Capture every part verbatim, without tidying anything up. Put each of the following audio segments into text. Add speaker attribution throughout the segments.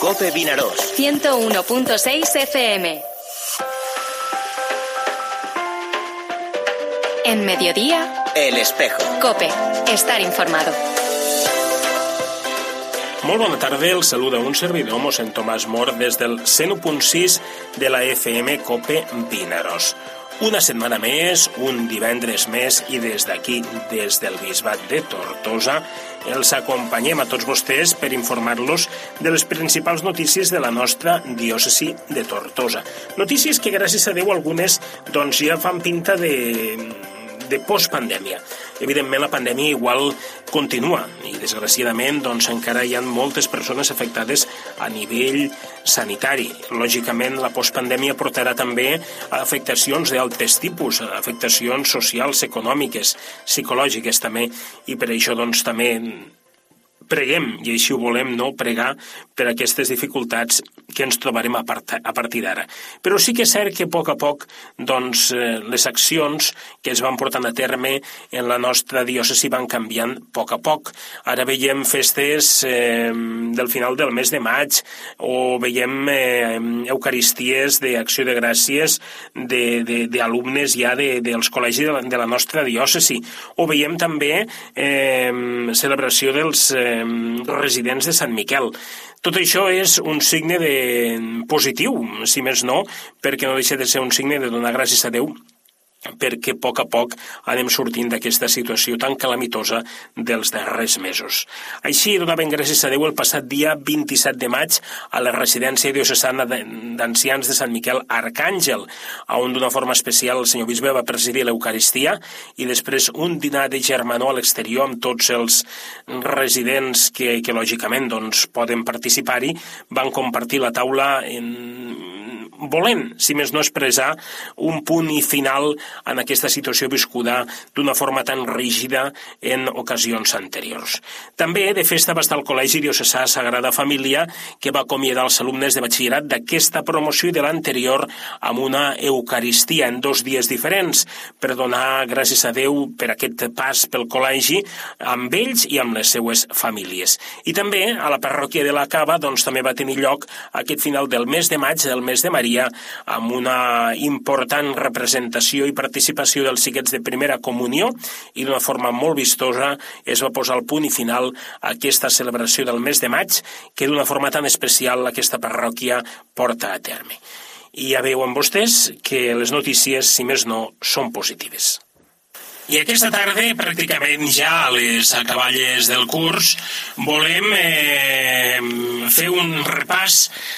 Speaker 1: Cope Vinaròs.
Speaker 2: ciento uno punto seis F M. En mediodía,
Speaker 1: El Espejo.
Speaker 2: Cope, estar informado.
Speaker 3: Molt bona tarda, el saluda un servidor, mossèn Tomàs Mor, des del cent u punt sis de la F M Cope Vinaròs. Una setmana més, un divendres més, i des d'aquí, des del Bisbat de Tortosa, els acompanyem a tots vostès per informar-los de les principals notícies de la nostra diòcesi de Tortosa. Notícies que, gràcies a Déu, algunes doncs, ja fan pinta de... de postpandèmia. Evidentment, la pandèmia igual continua i, desgraciadament, doncs, encara hi ha moltes persones afectades a nivell sanitari. Lògicament, la postpandèmia portarà també a afectacions d'altres tipus, a afectacions socials, econòmiques, psicològiques també, i per això, doncs, també preguem, i així ho volem, no pregar per aquestes dificultats que ens trobarem a, part, a partir d'ara. Però sí que és cert que a poc a poc doncs, eh, les accions que es van portant a terme en la nostra diòcesi van canviant a poc a poc. Ara veiem festes eh, del final del mes de maig, o veiem eh, eucaristies d'acció de gràcies d'alumnes de, de, ja de, dels col·legis de la, de la nostra diòcesi, o veiem també eh, celebració dels eh, residents de Sant Miquel. Tot això és un signe de positiu, si més no, perquè no deixa de ser un signe de donar gràcies a Déu, perquè a poc a poc anem sortint d'aquesta situació tan calamitosa dels darrers mesos. Així, donaven gràcies a Déu el passat dia vint-i-set de maig a la residència diocesana d'ancians de Sant Miquel Arcàngel, on d'una forma especial el senyor bisbe va presidir l'Eucaristia, i després un dinar de germanor a l'exterior amb tots els residents que, que lògicament doncs, poden participar-hi, van compartir la taula en volent, si més no, expressar un punt i final en aquesta situació viscuda d'una forma tan rígida en ocasions anteriors. També de festa va estar el Col·legi Diocesà Sagrada Família, que va acomiadar els alumnes de batxillerat d'aquesta promoció i de l'anterior amb una Eucaristia en dos dies diferents, per donar gràcies a Déu per aquest pas pel col·legi amb ells i amb les seues famílies. I també a la parròquia de la Cava doncs, també va tenir lloc aquest final del mes de maig, del mes de Maria, amb una important representació i participació dels xiquets de primera comunió, i d'una forma molt vistosa es va posar el punt i final a aquesta celebració del mes de maig que d'una forma tan especial aquesta parròquia porta a terme. I ja veuen vostès que les notícies, si més no, són positives. I aquesta tarda, pràcticament ja a les acaballes del curs, volem eh, fer un repàs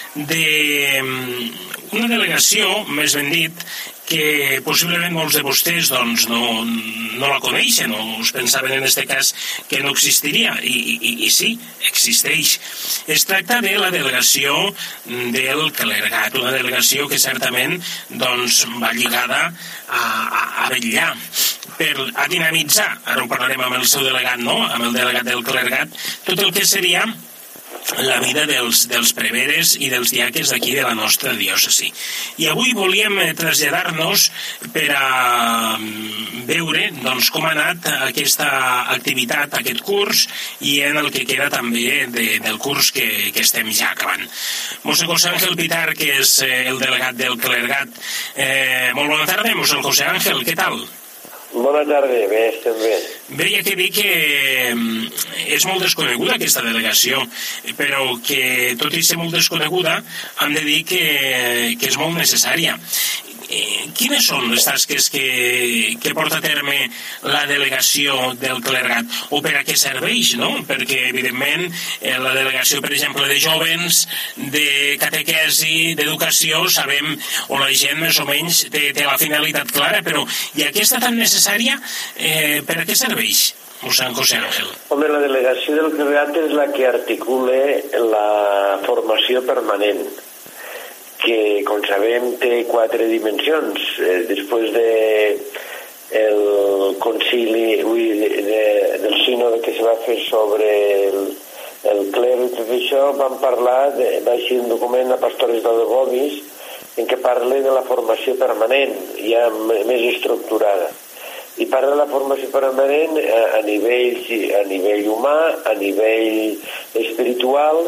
Speaker 3: d'una delegació, més ben dit, que possiblement molts de vostès doncs, no, no la coneixen o us pensaven en aquest cas que no existiria, i, i, i sí, existeix. Es tracta de la delegació del clergat, una delegació que certament doncs, va lligada a, a, a vetllar per a dinamitzar, ara ho parlarem amb el seu delegat, no? Amb el delegat del clergat, tot el que seria la vida dels, dels preveres i dels diaques d'aquí de la nostra diòcesi. I avui volíem traslladar-nos per a veure doncs, com ha anat aquesta activitat, aquest curs, i en el que queda també de, del curs que, que estem ja acabant. Mossèn José Ángel Pitar, que és el delegat del clergat. Eh, molt bona tarda, Mossèn José Ángel, què tal?
Speaker 4: Bona tarda, bé, estem bé.
Speaker 3: Bé, hi ha que dir que és molt desconeguda aquesta delegació, però que tot i ser molt desconeguda hem de dir que, que és molt necessària. Eh, quines són les tasques que, que porta a terme la delegació del clergat, o per a què serveix, no? Perquè, evidentment, eh, la delegació, per exemple, de jovens, de catequesi, d'educació, sabem, o la gent més o menys té, té la finalitat clara, però i aquesta tan necessària, eh, per a què serveix? Mossèn José Ángel.
Speaker 4: Home, la delegació del clergat és la que articula la formació permanent, que, com sabem, té quatre dimensions. Eh, després de el concili ui, de, de, del sínode que se va fer sobre el, el clero i tot això, vam parlar, de, va ser un document a Pastores de Gomis en què parla de la formació permanent, ja més estructurada. I parla de la formació permanent a, a, nivell, a nivell humà, a nivell espiritual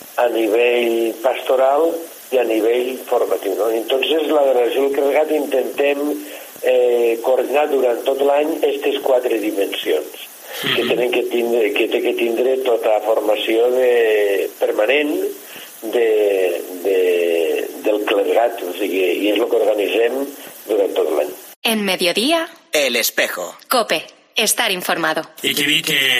Speaker 4: a nivell pastoral i a nivell formatiu, no? Entonces, la delegació del clergat intentem eh, coordinar durant tot l'any aquestes quatre dimensions mm-hmm. que tenen que tindre, que té que tindre tota la formació de, permanent de, de, del clergat, o sigui, i és el que organitzem durant tot l'any.
Speaker 2: En Mediodía,
Speaker 1: El Espejo.
Speaker 2: COPE, estar informado.
Speaker 3: I que dir que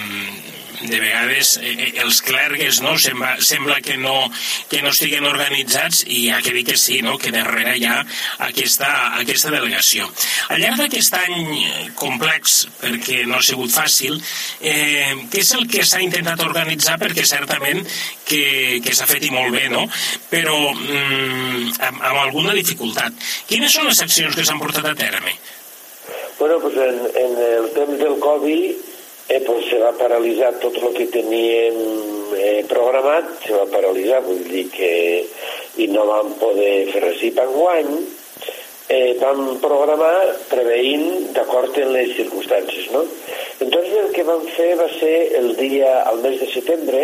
Speaker 3: de vegades eh, els clergues, no, sembla, sembla que no que no estiguen organitzats, i hi ha que dir que sí, no, que darrere hi ha aquesta, aquesta delegació. Al llarg d'aquest any complex, perquè no ha sigut fàcil, eh, què és el que s'ha intentat organitzar? Perquè certament que, que s'ha fet i molt bé, no? Però mm, amb, amb alguna dificultat. Quines són les accions que s'han portat a terme?
Speaker 4: Bueno, pues en, en el temps del Covid eh, pues se va paralitzar tot el que teníem eh, programat, se va paralitzar, vull dir que i no vam poder fer res. I per enguany eh, vam programar preveint d'acord en les circumstàncies, no? Entonces el que vam fer va ser el dia, al mes de setembre,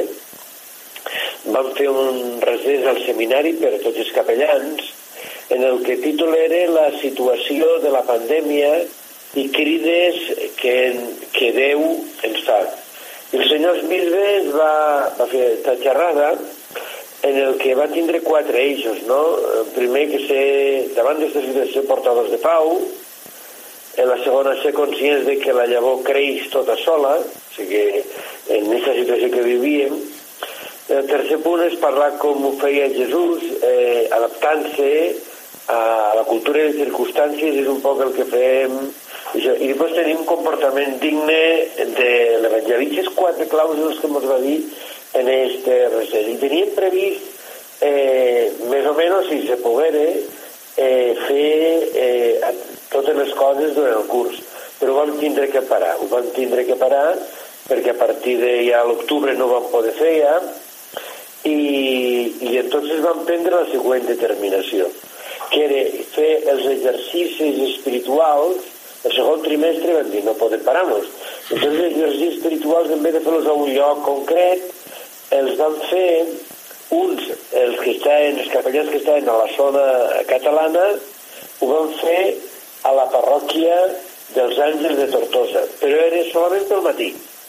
Speaker 4: vam fer un recés al seminari per tots els capellans, en el que títol era la situació de la pandèmia i crides que, que Déu ens fa. I el senyor Bisbes va, va fer aquesta xerrada en el que va tindre quatre eixos, no? El primer, que ser davant d'aquesta situació portadors de pau. En la segona, ser conscients de que la llavor creix tota sola, o sigui, en aquesta situació que vivíem. El tercer punt és parlar com ho feia Jesús, eh, adaptant-se a la cultura i les circumstàncies, és un poc el que fem. I després tenim un comportament digne de l'Evangeli. Aquestes quatre clàusules que ens va dir en este recés. I teníem previst, eh, més o menys, si se poguera, eh, fer eh, totes les coses durant el curs. Però ho vam tindre que parar. Ho vam tindre que parar perquè a partir de ja l'octubre no vam poder fer ja, i, i entonces vam prendre la següent determinació, que era fer els exercicis espirituals. El segon trimestre van dir, no podem parar-nos. Entonces, els exercicis espirituals, en vez de fer-los a un lloc concret, els van fer uns, els que estaven, els capellans que estaven a la zona catalana, ho van fer a la parròquia dels Àngels de Tortosa, però era solament pel matí.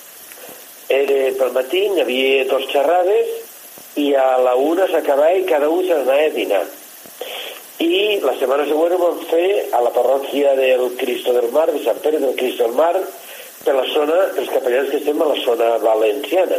Speaker 4: Era pel matí, hi havia dos xerrades, i a la una s'acabava i cada un s'anava a dinar. I la setmana següent ho vam fer a la parròquia del Cristo del Mar, de Sant Pere del Cristo del Mar, per la zona, els capellans que estem a la zona valenciana.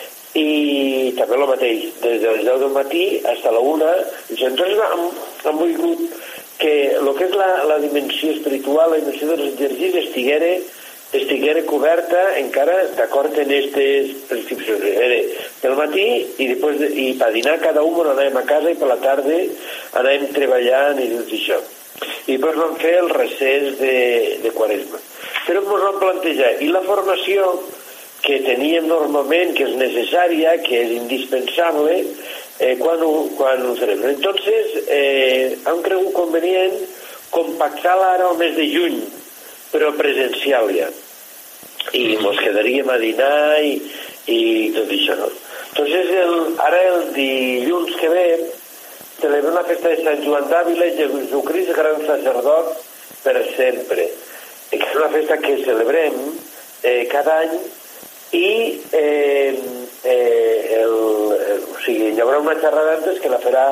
Speaker 4: I també el mateix, des de les deu del matí fins a la una. Entonces hem, hem volgut que el que és la, la dimensió espiritual, la dimensió dels exercicis, estiguera, estiguera coberta encara d'acord en aquestes prescripcions. Era pel matí i després de, i per dinar cada un anàvem a casa i per la tarda anàvem treballant i tot això. I després vam fer el recés de, de Quaresma. Però ens vam plantejar, i la formació que teníem normalment, que és necessària, que és indispensable, eh, quan, ho, quan ho farem. Entonces, eh, hem cregut convenient compactar-la ara al mes de juny, però presencial ja. I ens quedaríem a dinar i, i tot això, no? Entonces, el, ara el dilluns que ve celebrem la festa de Sant Joan d'Àvila, Jesucrist, gran sacerdot per sempre. Que és una festa que celebrem eh, cada any i eh, eh, el, el, o sigui, hi haurà una xerrada antes que la farà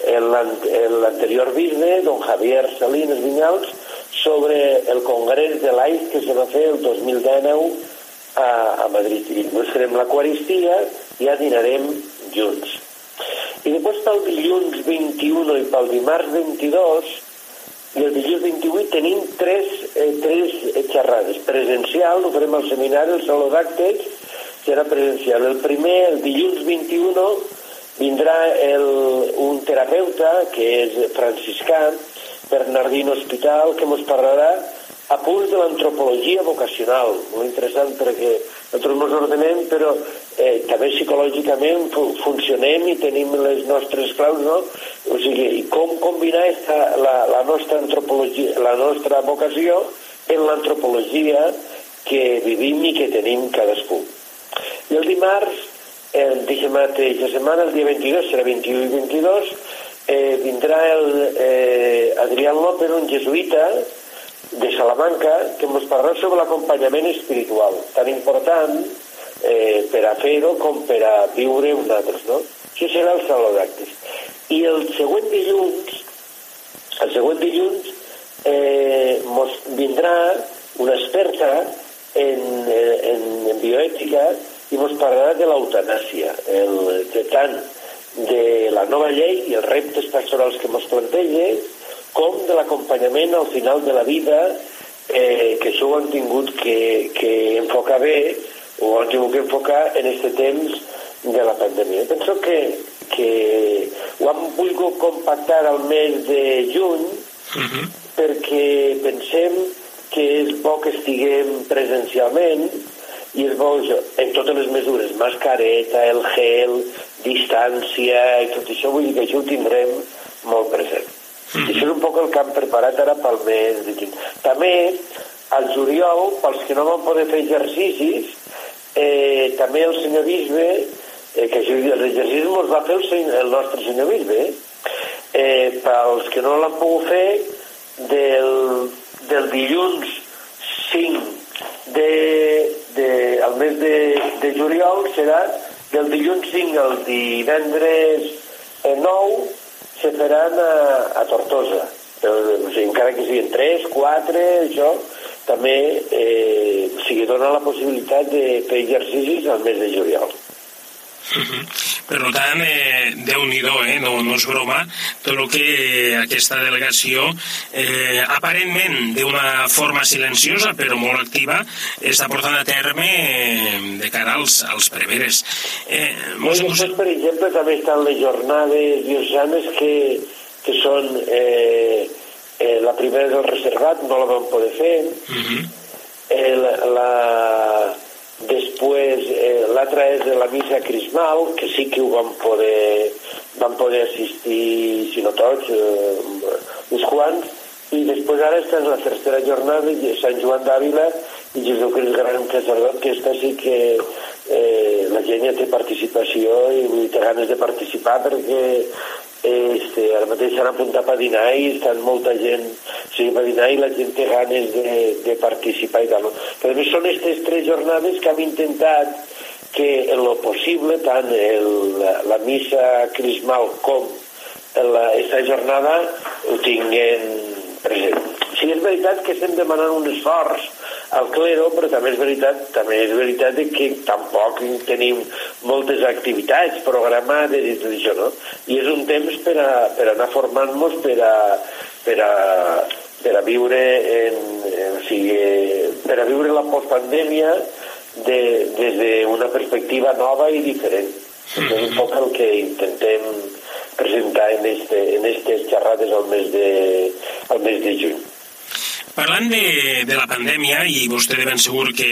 Speaker 4: l'anterior bisbe, don Javier Salinas Vinyals, sobre el congrés de l'A I C que se va fer el dos mil dinou a, a Madrid. I després farem l'Eucaristia i ja dinarem junts. I després pel dilluns vint-i-u i pel dimarts vint-i-dos i el dilluns vint-i-vuit tenim tres, eh, tres xerrades. Presencial, ho farem al seminari, el saló d'actes, serà presencial. El primer, el dilluns vint-i-u, vindrà el, un terapeuta que és franciscà, Bernardino Hospital, que ens parlarà a punts de l'antropologia vocacional. Molt interessant perquè nosaltres ens ordenem, però eh, també psicològicament funcionem i tenim les nostres claus, no? O sigui, com combinar esta, la, la nostra antropologia, la nostra vocació en l'antropologia que vivim i que tenim cadascú. I el dimarts el mateixa mateixa setmana, el dia vint-i-dos, serà vint-i-u i vint-i-dos, eh, vindrà el eh, Adrián López, un jesuïta de Salamanca, que ens parlarà sobre l'acompanyament espiritual, tan important eh, per a fer-ho com per a viure un altre, no? Això serà el Saló d'Actes. I el següent dilluns, el següent dilluns, eh, mos vindrà una experta en, en, en bioètica i ens parlarà de l'eutanàsia, el, de tant de la nova llei i els reptes pastorals que ens planteja, com de l'acompanyament al final de la vida, eh, que això ho han tingut que, que enfocar bé, o ho han tingut que enfocar en aquest temps de la pandèmia. Penso que, que ho han volgut compactar al mes de juny, uh-huh. perquè pensem que és bo que estiguem presencialment i és bo en totes les mesures, mascareta, el gel, distància i tot això, vull dir que això ho tindrem molt present. Mm-hmm. I això és un poc el que han preparat ara pel mes de juny. També, al juliol, pels que no van poder fer exercicis, eh, també el senyor bisbe, eh, que això, els exercicis els va fer el, senyor, el nostre senyor bisbe, eh, pels que no l'han pogut fer, del, del dilluns cinc de, de, al mes de, de juliol serà del dilluns cinc al divendres nou se faran a, a Tortosa. Però, o sigui, encara que siguin tres, quatre, això també eh, o sigui, dona la possibilitat de fer exercicis al mes de juliol.
Speaker 3: Per tant, eh, Déu-n'hi-do, eh? no, no és broma, tot el que aquesta delegació, eh, aparentment d'una forma silenciosa però molt activa, està portant a terme eh, de cara als, als preveres. Eh,
Speaker 4: mos... Després, per exemple, també estan les jornades diocesanes que, que són eh, eh, la primera del reservat, no la vam poder fer, uh-huh. eh, la... la Després, eh, l'altra és la missa crismal, que sí que ho vam poder, vam poder assistir, si no tots, eh, uns quants, i després ara està en la tercera jornada de Sant Joan d'Àvila i Jesucrist Gran Sacerdot, que aquesta sí que eh, la gent ja té participació i té ganes de participar perquè este, ara mateix s'han apuntat a dinar i estan molta gent o sigui, a dinar i la gent té ganes de, de participar i tal. Però a més són aquestes tres jornades que hem intentat que en lo possible tant el, la, la missa crismal com aquesta jornada ho tinguin present. Sí, és veritat que estem demanant un esforç al clero, però també és veritat també és veritat que tampoc tenim moltes activitats programades i tot això, no? I és un temps per a, per a anar formant-nos per a, per a, per a viure en, en, o sigui, per a viure la postpandèmia de, des d'una perspectiva nova i diferent. Mm-hmm. És un poc el que intentem presentar en este, en aquestes xerrades al mes de, al mes de juny.
Speaker 3: Parlant de, de la pandèmia, i vostè de ben segur que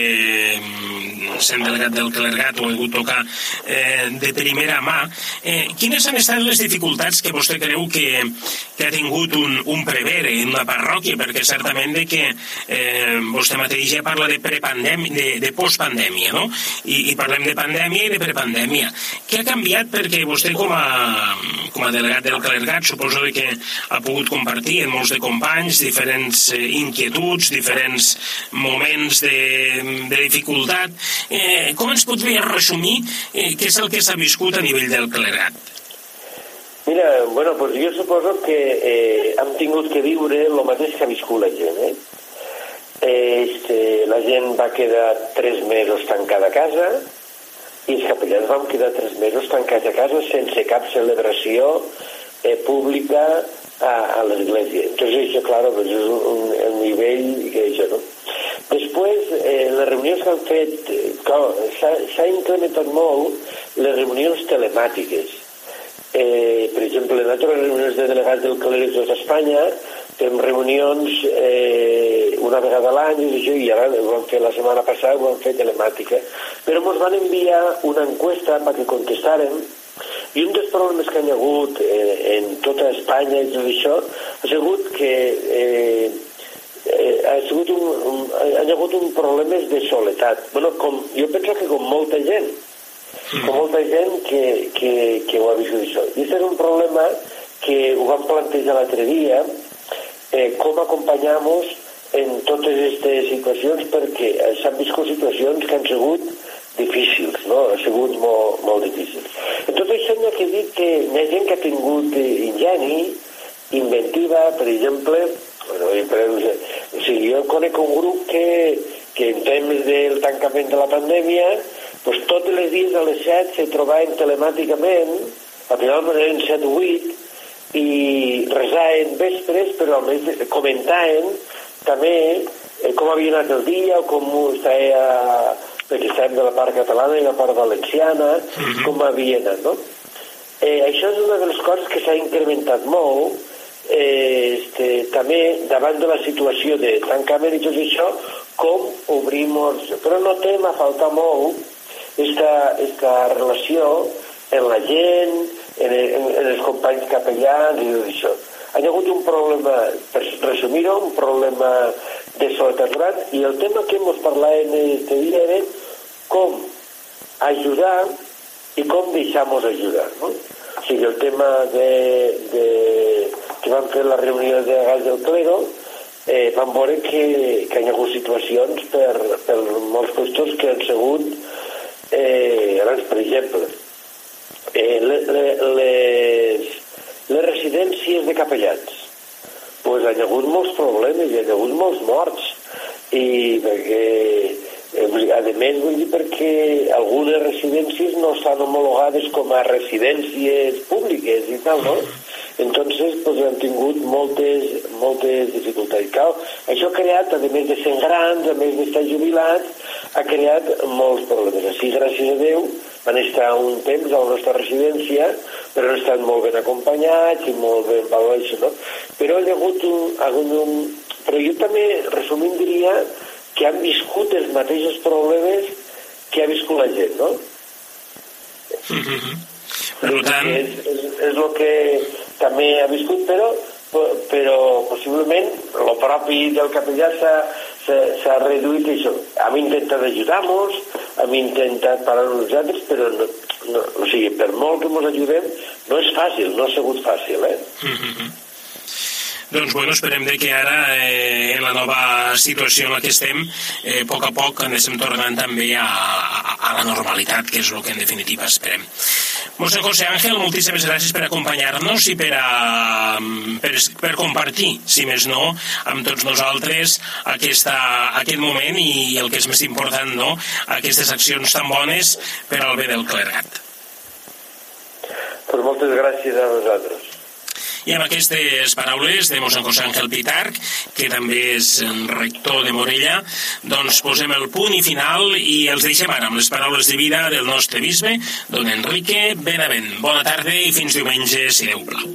Speaker 3: sent delegat del clergat ho ha hagut tocar eh, de primera mà, eh, quines han estat les dificultats que vostè creu que, que ha tingut un, un prevere en una parròquia? Perquè certament de que eh, vostè mateix ja parla de prepandèmia, de, de postpandèmia, no? I, i parlem de pandèmia i de prepandèmia. Què ha canviat? Perquè vostè com a, com a delegat del clergat suposo que ha pogut compartir amb molts de companys diferents eh, inquietuds, diferents moments de, de dificultat. Eh, com ens podria resumir eh, què és el que s'ha viscut a nivell del clergat?
Speaker 4: Mira, bueno, pues jo suposo que eh, hem tingut que viure el mateix que ha viscut la gent, eh? Este, la gent va quedar tres mesos tancada a casa i els capellans vam quedar tres mesos tancats a casa sense cap celebració eh, pública a, a l'església. Entonces això, claro, pues és un, un nivell que això, no? Després, eh, les reunions que han fet, s'ha incrementat molt les reunions telemàtiques. Eh, per exemple, en altres reunions de delegats del clergat de Espanya fem reunions eh, una vegada a l'any i, això, i ara ho vam fer la setmana passada, ho vam fer telemàtica. Però ens van enviar una enquesta perquè contestàrem i un dels problemes que hi ha hagut eh, en tota Espanya i tot això ha sigut que eh, Eh, ha sigut un, un, ha hagut un problemes de soledat. Bueno, com, jo penso que com molta gent, mm. com molta gent que, que, que ho ha viscut això. I aquest és un problema que ho vam plantejar l'altre dia, eh, com acompanyar-nos en totes aquestes situacions, perquè s'han viscut situacions que han sigut difícils, no? Ha sigut molt, molt difícils. En tot això n'hi ha que dir que hi ha gent que ha tingut ingeni, inventiva, per exemple, bueno, per, o sigui, jo conec un grup que, que en temps del tancament de la pandèmia, doncs tots els dies a les set se trobaven telemàticament, al final eren set o vuit, i resaven vespres, però a més comentaven també eh, com havia anat el dia, o com estava, perquè estàvem de la part catalana i la part valenciana, mm-hmm. com havia anat, no? Eh, això és una de les coses que s'ha incrementat molt, eh, este, també davant de la situació de tancament i tot això, com obrim els... Però notem a faltar molt esta, esta relació en la gent, en, en, en els companys capellans i tot això. Hi ha hagut un problema, per resumir-ho, un problema de soledat gran, i el tema que hem parlat en este dia era com ajudar i com deixar-nos ajudar, no? O sigui, el tema de, de, que vam fer la reunió de Gas del Clero, eh, vam veure que, que hi ha hagut situacions per, per molts qüestions que han sigut, eh, abans, per exemple, eh, le, le, les, les residències de capellans. Pues hi ha hagut molts problemes, hi ha hagut molts morts, i perquè... A més, vull dir perquè algunes residències no estan homologades com a residències públiques i tal, no? Entonces, pues, han tingut moltes, moltes dificultats. Cal, això ha creat, a més de ser grans, a més d'estar jubilats, ha creat molts problemes. Així, gràcies a Déu, van estar un temps a la nostra residència, però han estat molt ben acompanyats i molt ben valorats, no? Però hi ha hagut un... Ha hagut un però jo també, resumint, diria que han viscut els mateixos problemes que ha viscut la gent, no?
Speaker 3: Mm-hmm. Per tant...
Speaker 4: És, és, és el que també ha viscut, però, però possiblement el propi del capellà s'ha reduït això. Hem intentat ajudar-nos, hem intentat parar nosaltres, però no, no, o sigui, per molt que ens ajudem, no és fàcil, no ha sigut fàcil, eh?
Speaker 3: Mm-hmm. Doncs bueno, esperem de que ara, eh, en la nova situació en la que estem, eh, a poc a poc anem tornant també a, a, a la normalitat, que és el que en definitiva esperem. Mossèn José Ángel, moltíssimes gràcies per acompanyar-nos i per, a, per, per compartir, si més no, amb tots nosaltres aquesta, aquest moment i el que és més important, no?, aquestes accions tan bones per al bé del clergat.
Speaker 4: Pues moltes gràcies a vosaltres.
Speaker 3: I amb aquestes paraules de mossèn José Ángel Pitarch, que també és rector de Morella, doncs posem el punt i final i els deixem ara amb les paraules de vida del nostre bisbe, don Enrique Benavent. Bona tarda i fins diumenge, si Déu plau.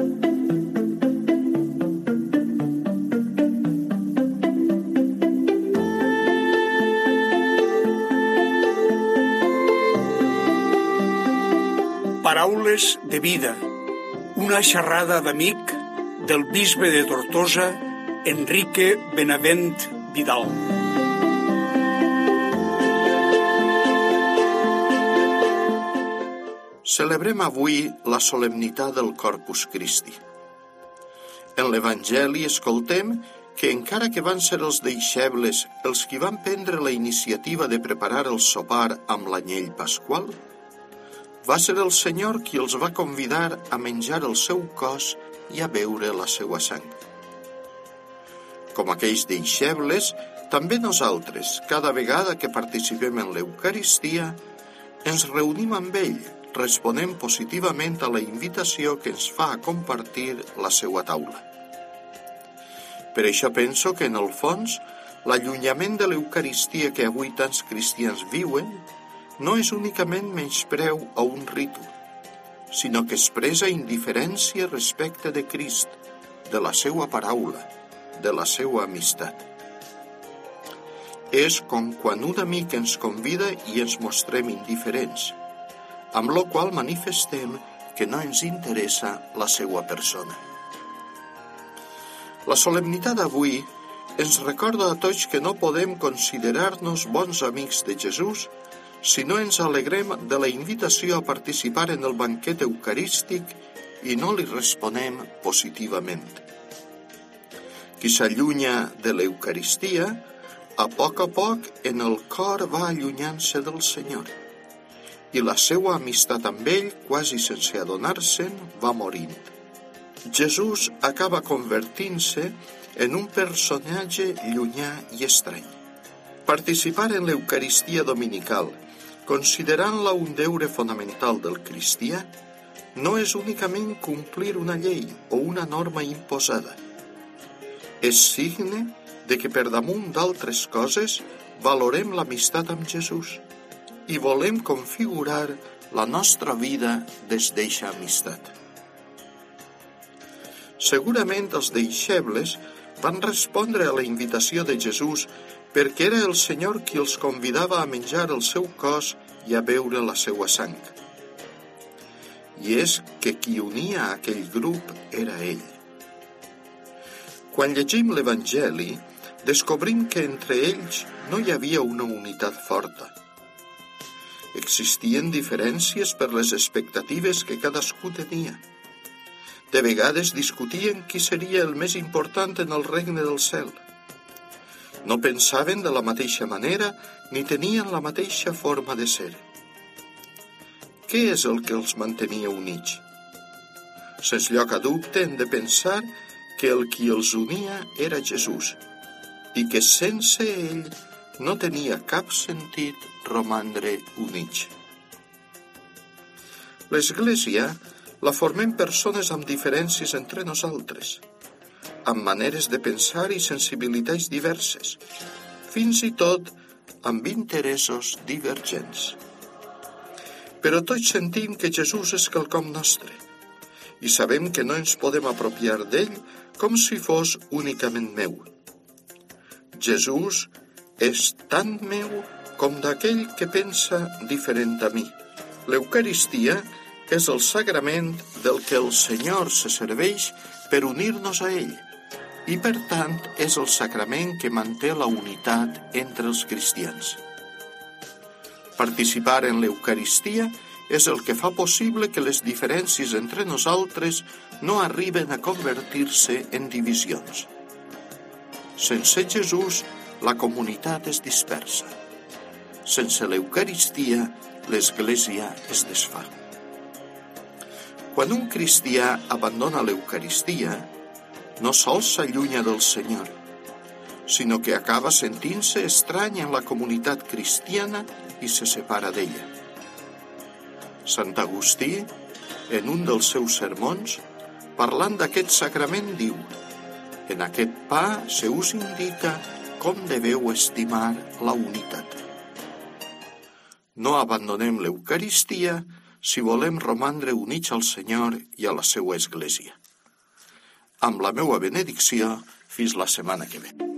Speaker 1: Paraules de vida. Una xerrada d'amic del bisbe de Tortosa, Enrique Benavent Vidal.
Speaker 5: Celebrem avui la solemnitat del Corpus Christi. En l'Evangeli escoltem que encara que van ser els deixebles els qui van prendre la iniciativa de preparar el sopar amb l'anyell pasqual, va ser el Senyor qui els va convidar a menjar el seu cos i a beure la seva sang. Com aquells deixebles, també nosaltres, cada vegada que participem en l'Eucaristia, ens reunim amb ell, responent positivament a la invitació que ens fa a compartir la seva taula. Per això penso que, en el fons, l'allunyament de l'Eucaristia que avui tants cristians viuen no és únicament menyspreu a un ritu, sinó que expressa indiferència respecte de Crist, de la seva paraula, de la seva amistat. És com quan un amic ens convida i ens mostrem indiferents, amb la qual manifestem que no ens interessa la seva persona. La solemnitat d'avui ens recorda a tots que no podem considerar-nos bons amics de Jesús si no ens alegrem de la invitació a participar en el banquet eucarístic i no li responem positivament. Qui s'allunya de l'Eucaristia, a poc a poc en el cor va allunyant-se del Senyor, i la seva amistat amb ell, quasi sense adonar-se'n, va morint. Jesús acaba convertint-se en un personatge llunyà i estrany. Participar en l'Eucaristia dominical, considerant-la un deure fonamental del cristià, no és únicament complir una llei o una norma imposada. És signe de que per damunt d'altres coses valorem l'amistat amb Jesús i volem configurar la nostra vida des d'eixa amistat. Segurament els deixebles van respondre a la invitació de Jesús perquè era el Senyor qui els convidava a menjar el seu cos i a beure la seva sang. I és que qui unia aquell grup era ell. Quan llegim l'Evangeli, descobrim que entre ells no hi havia una unitat forta. Existien diferències per les expectatives que cadascú tenia. De vegades discutien qui seria el més important en el regne del cel. No pensaven de la mateixa manera ni tenien la mateixa forma de ser. Què és el que els mantenia units? Sense lloc a dubte hem de pensar que el qui els unia era Jesús i que sense ell no tenia cap sentit romandre units. L'Església la formem persones amb diferències entre nosaltres, amb maneres de pensar i sensibilitats diverses, fins i tot amb interessos divergents. Però tots sentim que Jesús és quelcom nostre i sabem que no ens podem apropiar d'ell com si fos únicament meu. Jesús és tant meu com d'aquell que pensa diferent a mi. L'Eucaristia és el sagrament del que el Senyor se serveix per unir-nos a ell i, per tant, és el sacrament que manté la unitat entre els cristians. Participar en l'Eucaristia és el que fa possible que les diferències entre nosaltres no arriben a convertir-se en divisions. Sense Jesús, la comunitat es dispersa. Sense l'Eucaristia, l'Església es desfà. Quan un cristià abandona l'Eucaristia, no sols s'allunya del Senyor, sinó que acaba sentint-se estrany en la comunitat cristiana i se separa d'ella. Sant Agustí, en un dels seus sermons, parlant d'aquest sacrament, diu: «En aquest pa se us indica com deveu estimar la unitat». No abandonem l'Eucaristia si volem romandre units al Senyor i a la seva Església. Amb la meua benedicció, fins la setmana que ve.